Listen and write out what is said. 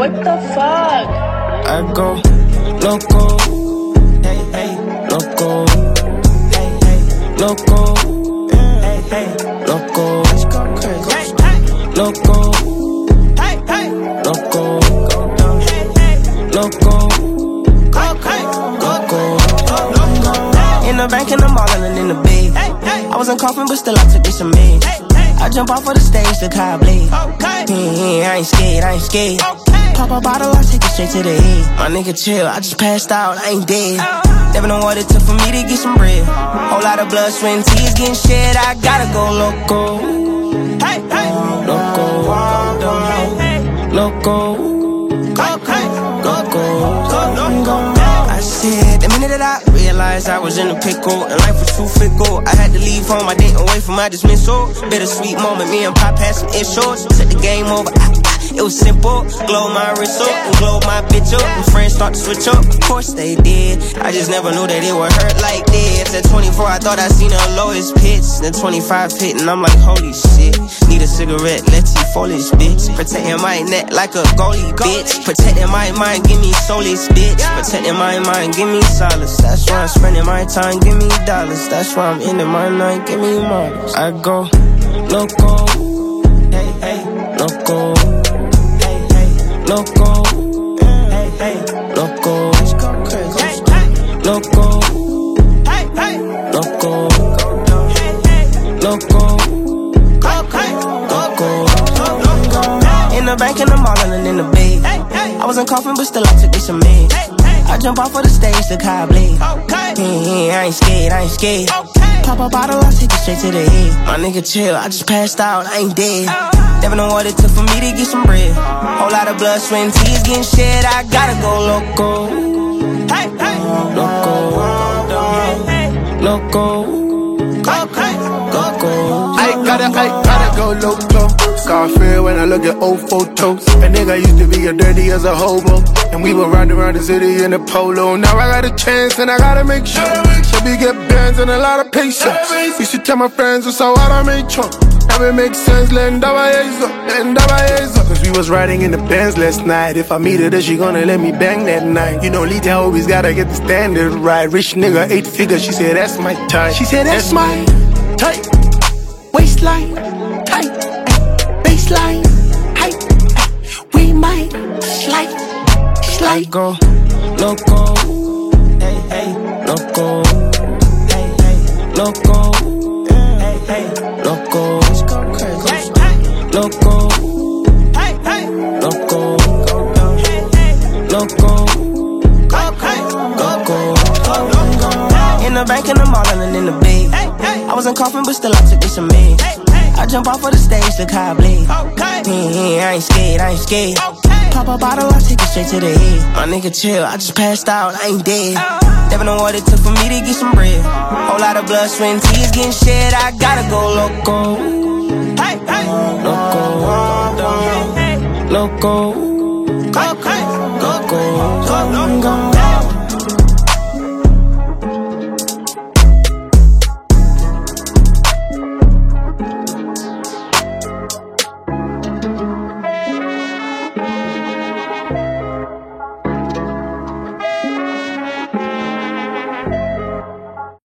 what the fuck? I go loco, hey, hey, loco, hey, hey, loco, hey, hey, loco, loco, hey, hey, loco, loco, in the bank and I'm ballin' in the bed. I wasn't coughing, but still I took this a man. I jump off of the stage, the car bleed. I ain't scared, I ain't scared. Pop a bottle, I take it straight to the head. My nigga chill, I just passed out, I ain't dead. Never know what it took for me to get some bread. Whole lot of blood, sweat, and tears getting shed. I gotta go loco. Hey, hey, loco, loco, loco. I said, the minute that I realized I was in a pickle and life was too fickle, I had to leave home, I didn't wait for my dismissal. Bittersweet moment, me and Pop had some issues. Set the game over, it was simple. Glow my wrist up and glow my bitch up. And friends start to switch up, of course they did. I just never knew that it would hurt like this. At 24 I thought I seen the lowest pits. Then 25 hit and I'm like, holy shit. Need a cigarette, let's see foliage, bitch. Protecting my neck like a goalie, bitch. Protecting my mind, give me soulless, bitch. Protecting my mind, give me solace. That's why I'm spending my time, give me dollars. That's why I'm ending my night, give me models. I go loco, hey, hey, loco, hey, hey, loco, hey, hey, loco, loco, hey, hey, loco, loco, in the bank and I'm ballin' in the bed. I wasn't coughing, but still I took this a man. I jump off of the stage, the car bleed. I ain't scared, I ain't scared. Pop a bottle, I take it straight to the head. My nigga chill, I just passed out, I ain't dead. Never know what it took for me to get some bread. Whole lot of blood, sweat, and tears getting shed. I gotta go loco. Hey, hey, loco, loco, I gotta go loco. Scarface when I look at old photos. A nigga used to be as dirty as a hobo, and we were riding around the city in a polo. Now I got a chance and I gotta make sure. We get bands and a lot of patience. You should tell my friends it's all I made Trump. Now it makes sense, lenda baeza. Cause we was riding in the Benz last night. If I meet her, then she gonna let me bang that night. You know, Lita always gotta get the standard right. Rich nigga, 8 figures, she said that's my type. She said that's my type. Waistline, tight, baseline, height. We might slide. I go loco, hey, hey, loco, hey, hey, loco, hey, hey, loco, loco, hey, hey, loco, loco. In the bank and I'm ballin' in the bed. I wasn't coughing, but still I took this a man. I jump off of the stage, the car bleed. I ain't scared, I ain't scared. Pop a bottle, I take it straight to the head. My nigga chill, I just passed out, I ain't dead. Never know what it took for me to get some bread. Whole lot of blood, sweat, and tears getting shed. I gotta go loco. Hey, hey, loco, loco, loco, loco.